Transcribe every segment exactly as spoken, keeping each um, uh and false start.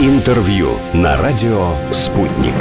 Интервью на радио «Спутник».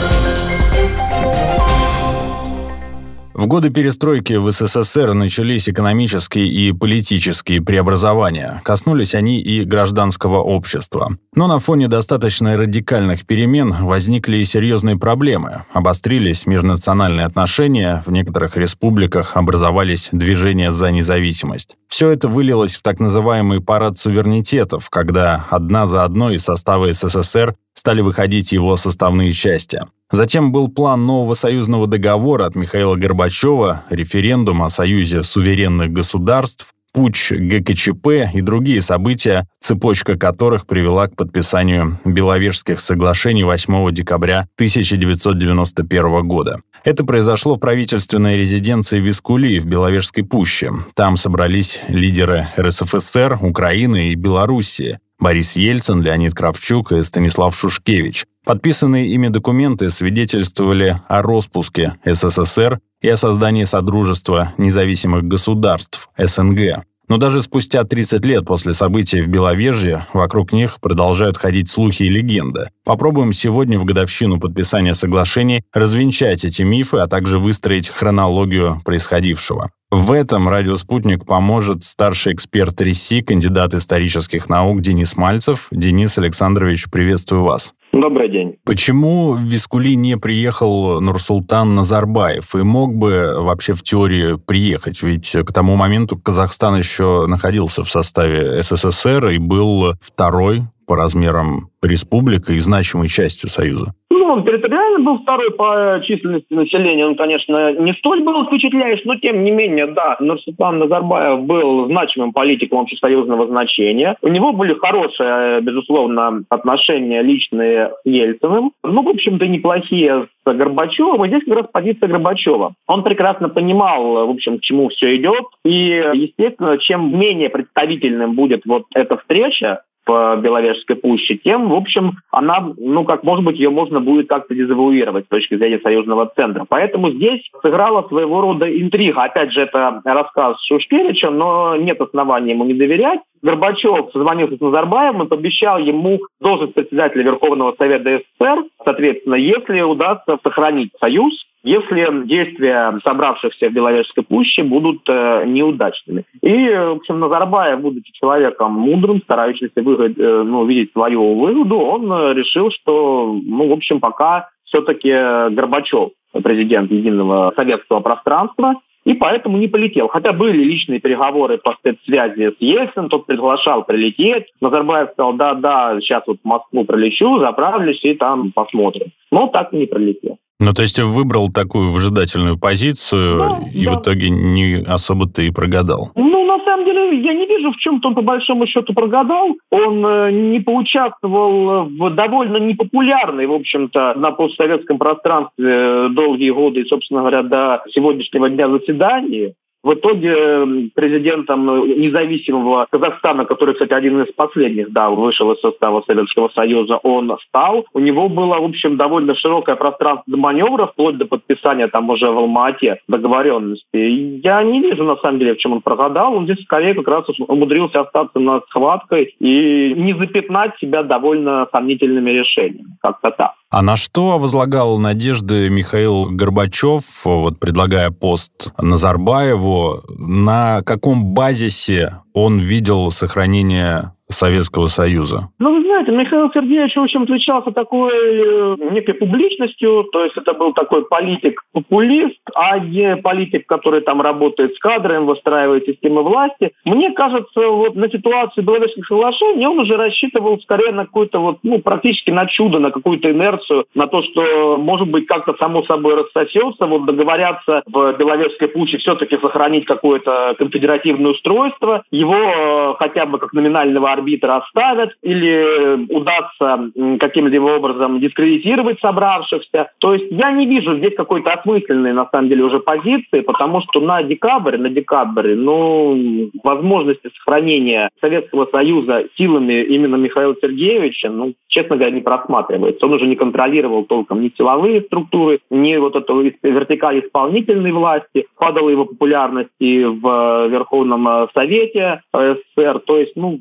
В годы перестройки в СССР начались экономические и политические преобразования. Коснулись они и гражданского общества. Но на фоне достаточно радикальных перемен возникли и серьезные проблемы. Обострились межнациональные отношения, в некоторых республиках образовались движения за независимость. Все это вылилось в так называемый парад суверенитетов, когда одна за одной из состава СССР стали выходить его составные части. Затем был план нового союзного договора от Михаила Горбачева, референдум о союзе суверенных государств, путч ГКЧП и другие события, цепочка которых привела к подписанию Беловежских соглашений восьмого декабря тысяча девятьсот девяносто первого года. Это произошло в правительственной резиденции Вискули в Беловежской пуще. Там собрались лидеры РСФСР, Украины и Белоруссии: Борис Ельцин, Леонид Кравчук и Станислав Шушкевич. Подписанные ими документы свидетельствовали о распуске СССР и о создании Содружества независимых государств СНГ. Но даже спустя тридцать лет после событий в Беловежье вокруг них продолжают ходить слухи и легенды. Попробуем сегодня, в годовщину подписания соглашений, развенчать эти мифы, а также выстроить хронологию происходившего. В этом «Радио Спутник» поможет старший эксперт РИСИ, кандидат исторических наук Денис Мальцев. Денис Александрович, приветствую вас. Добрый день. Почему в Вискули не приехал Нурсултан Назарбаев и мог бы вообще в теории приехать? Ведь к тому моменту Казахстан еще находился в составе СССР и был второй по размерам республикой и значимой частью Союза. Ну, он территориально был второй по численности населения. Он, конечно, не столь был впечатляющий, но тем не менее, да, Нурсултан Назарбаев был значимым политиком общесоюзного значения. У него были хорошие, безусловно, отношения личные с Ельциным. Ну, в общем-то, неплохие с Горбачевым. И здесь как раз позиция Горбачева. Он прекрасно понимал, в общем, к чему все идет. И, естественно, чем менее представительным будет вот эта встреча в Беловежской пуще, тем, в общем, она, ну, как, может быть, ее можно будет как-то дезавуировать с точки зрения союзного центра. Поэтому здесь сыграла своего рода интрига. Опять же, это рассказ Шушкевича, но нет оснований ему не доверять. Горбачев созвонился с Назарбаевым и пообещал ему должность председателя Верховного Совета СССР. Соответственно, если удастся сохранить союз, если действия собравшихся в Беловежской пуще будут э, неудачными. И, в общем, Назарбаев, будучи человеком мудрым, старающимся выгод, э, ну, видеть свою выгоду, он э, решил, что, ну, в общем, пока все-таки Горбачев президент единого советского пространства, и поэтому не полетел. Хотя были личные переговоры по спецсвязи с Ельциным, тот приглашал прилететь. Назарбаев сказал: да-да, сейчас вот в Москву прилечу, заправлюсь и там посмотрим. Но так и не прилетел. Ну, то есть выбрал такую выжидательную позицию, да, и да. В итоге не особо-то и прогадал. Ну, на самом деле, я не вижу, в чем-то он по большому счету прогадал. Он э, не поучаствовал в довольно непопулярной, в общем-то, на постсоветском пространстве долгие годы, и, собственно говоря, до сегодняшнего дня заседаний. В итоге президентом независимого Казахстана, который, кстати, один из последних, да, вышел из состава Советского Союза, он стал. У него было, в общем, довольно широкое пространство маневра, вплоть до подписания там уже в Алма-Ате договоренности. Я не вижу, на самом деле, в чем он прогадал. Он здесь, скорее, как раз умудрился остаться над схваткой и не запятнать себя довольно сомнительными решениями. Как-то так. А на что возлагал надежды Михаил Горбачев, вот предлагая пост Назарбаеву? На каком базисе он видел сохранение Советского Союза? Ну, вы знаете, Михаил Сергеевич, в общем, отличался такой некой публичностью, то есть это был такой политик-популист, а не политик, который там работает с кадрами, выстраивает системы власти. Мне кажется, вот на ситуацию Беловежских соглашений он уже рассчитывал скорее на какую-то вот, ну, практически на чудо, на какую-то инерцию, на то, что, может быть, как-то само собой рассосется, вот договорятся в Беловежской пуще все-таки сохранить какое-то конфедеративное устройство, его хотя бы как номинального арбитра оставят, или удастся каким-либо образом дискредитировать собравшихся. То есть я не вижу здесь какой-то осмысленной, на самом деле, уже позиции, потому что на декабрь, на декабрь, ну, возможности сохранения Советского Союза силами именно Михаила Сергеевича, ну, честно говоря, не просматривается. Он уже не контролировал толком ни силовые структуры, ни вот эту вертикаль исполнительной власти, падала его популярность и в Верховном Совете СССР. То есть, ну, вот не вижу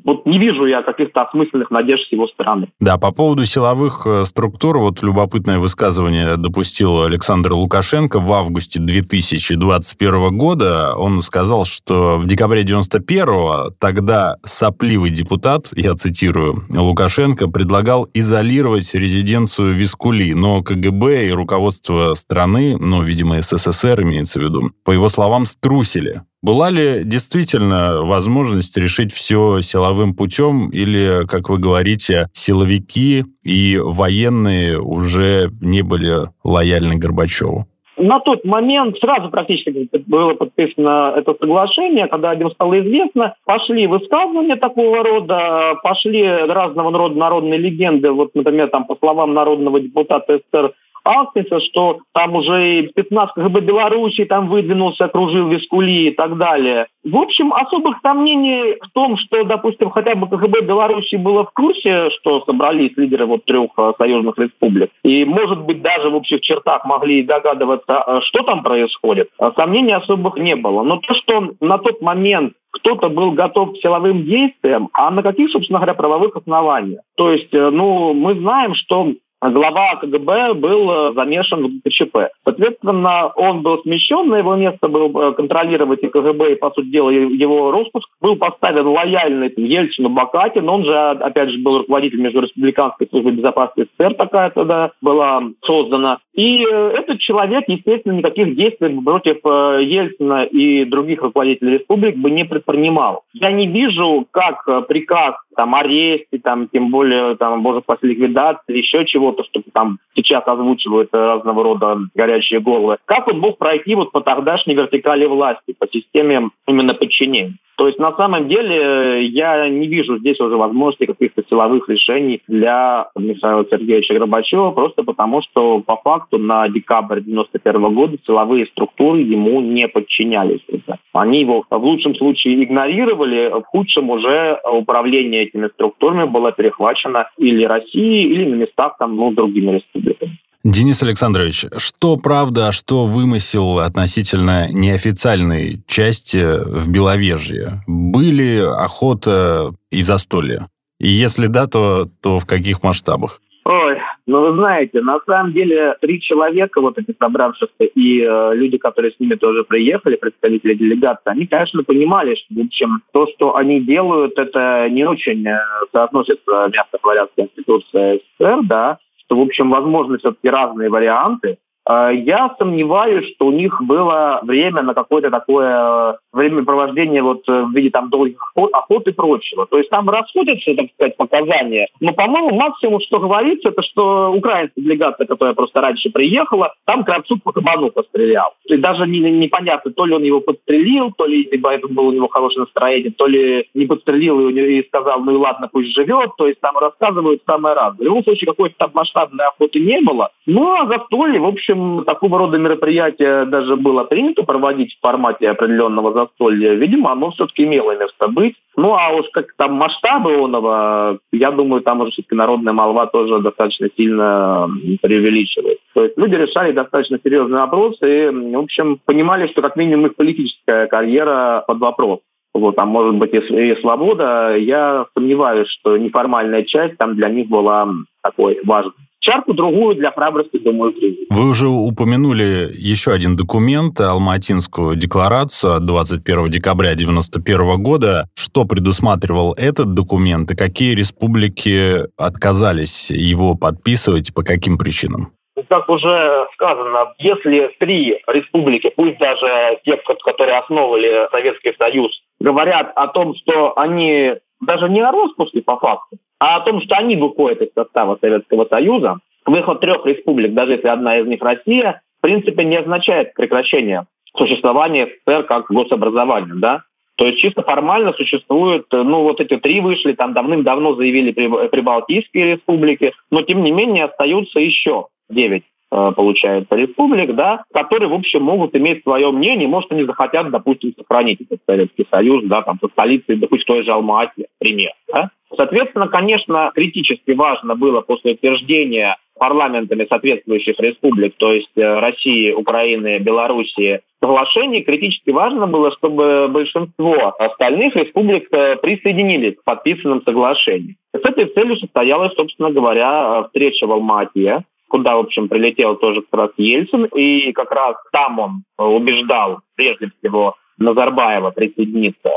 вижу я каких-то осмысленных надежд с его стороны. Да, по поводу силовых структур, вот любопытное высказывание допустил Александр Лукашенко в августе две тысячи двадцать первого года. Он сказал, что в декабре девяносто первого тогда сопливый депутат, я цитирую, Лукашенко предлагал изолировать резиденцию Вискули, но КГБ и руководство страны, ну, видимо, СССР имеется в виду, по его словам, струсили. Была ли действительно возможность решить все силовым путем, или, как вы говорите, силовики и военные уже не были лояльны Горбачеву? На тот момент сразу практически было подписано это соглашение, когда о нем стало известно, пошли высказывания такого рода, пошли разного рода народные легенды, вот, например, там, по словам народного депутата СССР Аксиса, что там уже и спецназ КГБ Белоруссии там выдвинулся, окружил Вискули и так далее. В общем, особых сомнений в том, что, допустим, хотя бы КГБ Белоруссии было в курсе, что собрались лидеры вот трех союзных республик, и, может быть, даже в общих чертах могли догадываться, что там происходит, сомнений особых не было. Но то, что на тот момент кто-то был готов к силовым действиям, а на каких, собственно говоря, правовых основаниях? То есть, ну, мы знаем, что глава КГБ был замешан в ГКЧП. Соответственно, он был смещен, на его место был контролировать и КГБ, и, по сути дела, его распуск. Был поставлен лояльный Ельцину Бакатин, он же, опять же, был руководителем Межреспубликанской службы безопасности СССР, такая тогда была создана. И этот человек, естественно, никаких действий против Ельцина и других руководителей республик бы не предпринимал. Я не вижу, как приказ там аресте, там, тем более, там, боже спаси, ликвидации, еще чего-то, что там сейчас озвучивают разного рода горячие головы. Как он мог пройти вот по тогдашней вертикали власти, по системе именно подчинения? То есть, на самом деле, я не вижу здесь уже возможности каких-то силовых решений для Михаила Сергеевича Горбачева, просто потому, что по факту на декабрь девяносто первого года силовые структуры ему не подчинялись. Они его в лучшем случае игнорировали, в худшем уже управление этими структурами было перехвачено или Россией, или на местах там, ну, другими республиками. Денис Александрович, что правда, а что вымысел относительно неофициальной части в Беловежье? Были охота и застолья? И если да, то, то в каких масштабах? Ой, ну вы знаете, на самом деле три человека, вот эти собравшихся, и э, люди, которые с ними тоже приехали, представители делегации, они, конечно, понимали, что, в общем, то, что они делают, это не очень э, соотносится, мягко говоря, с Конституцией СССР, да, что, в общем, возможны все-таки разные варианты. Я сомневаюсь, что у них было время на какое-то такое времяпровождение вот в виде там долгих охот, охот и прочего. То есть там расходятся, так сказать, показания. Но, по-моему, максимум, что говорится, это что украинская делегация, которая просто раньше приехала, там Кравцук по кабану пострелял. И даже не, непонятно, то ли он его подстрелил, то ли поэтому было у него хорошее настроение, то ли не подстрелил и, и сказал, ну и ладно, пусть живет. То есть там рассказывают самое разное. В любом случае, какой-то там масштабной охоты не было. Ну, а застолье, в общем, такого рода мероприятие даже было принято проводить в формате определенного застолья. Видимо, оно все-таки имело место быть. Ну, а уж как там масштабы оного, я думаю, там уже все-таки народная молва тоже достаточно сильно преувеличивает. То есть люди решали достаточно серьезный вопрос и, в общем, понимали, что как минимум их политическая карьера под вопрос. Вот, там, может быть, и, и свобода. Я сомневаюсь, что неформальная часть там для них была такой важной. Чарку другую для храбрости, думаю, приняли. Вы уже упомянули еще один документ, Алматинскую декларацию от двадцать первого декабря девяносто первого года. Что предусматривал этот документ и какие республики отказались его подписывать, по каким причинам? Как уже сказано, если три республики, пусть даже те, которые основывали Советский Союз, говорят о том, что они даже не о распуске по факту, а о том, что они выходят из состава Советского Союза, выход трех республик, даже если одна из них Россия, в принципе не означает прекращение существования СССР как гособразования, да? То есть чисто формально существуют, ну вот эти три вышли, там давным-давно заявили прибалтийские республики, но тем не менее остаются еще девять, получается, республик, да, которые, в общем, могут иметь свое мнение, может, они захотят, допустим, сохранить этот Советский Союз, да, там, со столицей, допустим, той же Алма-Ате, пример, да. Соответственно, конечно, критически важно было после утверждения парламентами соответствующих республик, то есть России, Украины, Белоруссии, соглашений, критически важно было, чтобы большинство остальных республик присоединились к подписанным соглашениям. С этой целью состоялась, собственно говоря, встреча в Алма-Ате, куда, в общем, прилетел тоже как раз Ельцин, и как раз там он убеждал, прежде всего, Назарбаева присоединиться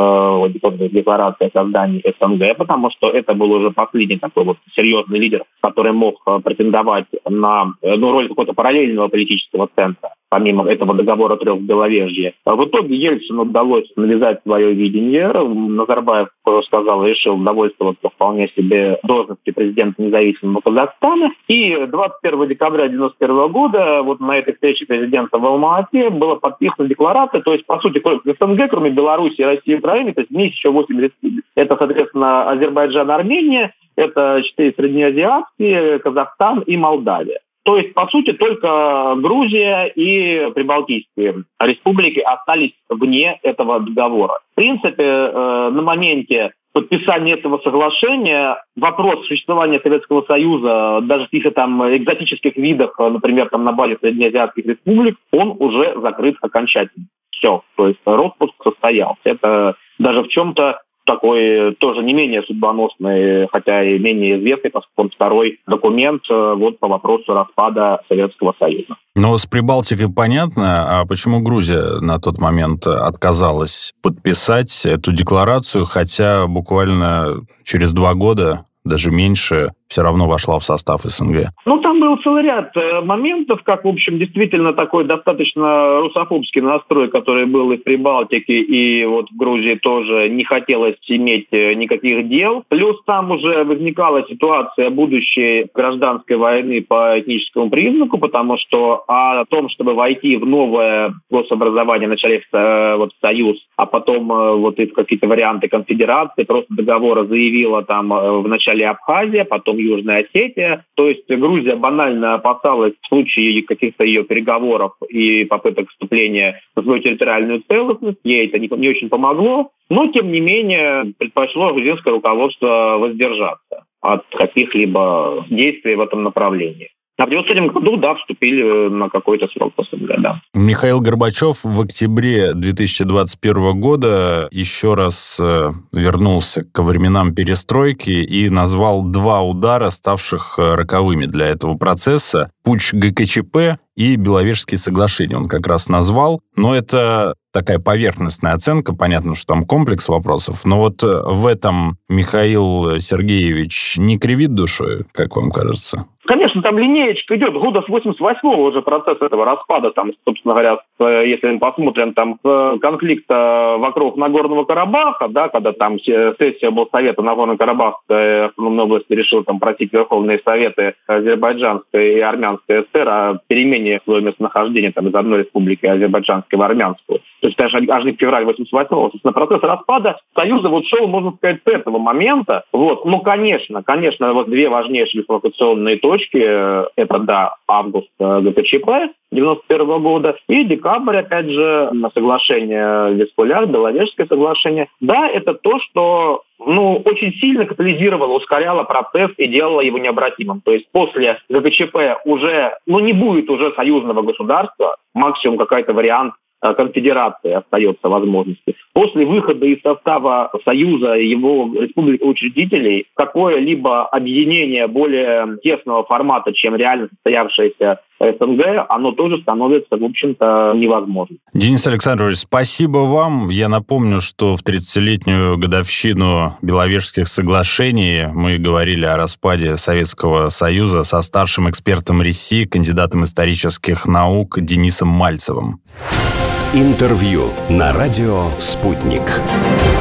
к э, декларации о создании СНГ, потому что это был уже последний такой вот серьезный лидер, который мог претендовать на ну, роль какого-то параллельного политического центра, помимо этого договора трех в Беловежье. В итоге Ельцину удалось навязать свое видение. Назарбаев, как сказал, решил довольствоваться вполне себе должностью президента независимого Казахстана. И двадцать первого декабря девяносто первого года вот на этой встрече президента в Алма-Ате была подписана декларация, то есть, по сути, СНГ, кроме Беларуси, России и Украины, то есть вместе еще восемь республик. Это, соответственно, Азербайджан, Армения, это четыре среднеазиатские, Казахстан и Молдавия. То есть, по сути, только Грузия и Прибалтийские республики остались вне этого договора. В принципе, на моменте подписания этого соглашения вопрос существования Советского Союза, даже в каких-то там экзотических видах, например, там на базе среднеазиатских республик, он уже закрыт окончательно. Все, то есть распуск состоялся. Это даже в чем-то такой тоже не менее судьбоносный, хотя и менее известный, поскольку он второй документ вот по вопросу распада Советского Союза. Но с Прибалтикой понятно, а почему Грузия на тот момент отказалась подписать эту декларацию, хотя буквально через два года, даже меньше, все равно вошла в состав СНГ? Ну, там был целый ряд моментов, как, в общем, действительно такой достаточно русофобский настрой, который был и в Прибалтике, и вот в Грузии тоже не хотелось иметь никаких дел. Плюс там уже возникала ситуация будущей гражданской войны по этническому признаку, потому что о том, чтобы войти в новое гособразование, вначале в, вот, в Союз, а потом вот и в какие-то варианты конфедерации, просто договора заявила там вначале Абхазия, потом Южная Осетия. То есть Грузия банально опасалась в случае каких-то ее переговоров и попыток вступления в свою территориальную целостность. Ей это не, не очень помогло. Но, тем не менее, предпочло грузинское руководство воздержаться от каких-либо действий в этом направлении. А в девяносто третьем году, да, вступили на какой-то срок после года. Михаил Горбачев в октябре две тысячи двадцать первого года еще раз вернулся к временам перестройки и назвал два удара, ставших роковыми для этого процесса. Путч ГКЧП и Беловежские соглашения он как раз назвал. Но это такая поверхностная оценка, понятно, что там комплекс вопросов. Но вот в этом Михаил Сергеевич не кривит душой, как вам кажется? Конечно, там линеечка идет. Года с восемьдесят восьмого уже процесс этого распада, там, собственно говоря, если мы посмотрим, там, конфликта вокруг Нагорного Карабаха, да, когда там сессия Облсовета Нагорно-Карабахской автономной области решил там просить Верховные Советы Азербайджанской и Армянской ССР о перемене своего местонахождения там, из одной республики азербайджанской в армянскую. То есть, даже аж не в феврале восемьдесят восьмого. Собственно, процесс распада Союза вот шел, можно сказать, с этого момента. Вот. Ну, конечно, конечно, вот две важнейшие провокационные точки. Это, да, август ГКЧП девяносто первого года и декабрь, опять же, соглашение Вескуляр, Беловежское соглашение. Да, это то, что ну, очень сильно катализировало, ускоряло процесс и делало его необратимым. То есть после ГКЧП уже, ну, не будет уже союзного государства, максимум какой-то вариант конфедерации остается возможности. После выхода из состава Союза и его республик-учредителей какое-либо объединение более тесного формата, чем реально состоявшееся СНГ, оно тоже становится, в общем-то, невозможным. Денис Александрович, спасибо вам. Я напомню, что в тридцатилетнюю годовщину Беловежских соглашений мы говорили о распаде Советского Союза со старшим экспертом РИСИ, кандидатом исторических наук Денисом Мальцевым. Интервью на радио «Спутник».